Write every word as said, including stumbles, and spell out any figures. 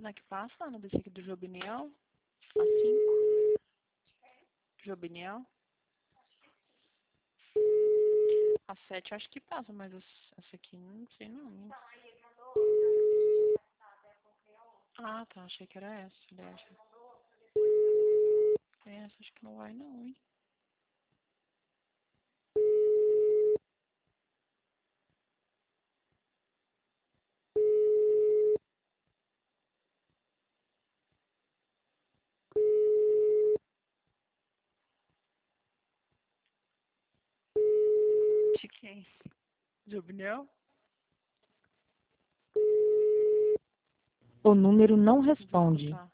é que passa, Ana, desse aqui do Jobiniel? A cinco. Jobiniel? A sete acho que passa, mas essa aqui não sei não. Ah, tá. Achei que era essa. Aliás. Essa acho que não vai não, hein? De quem? Jobiniel? O número não responde. Tá.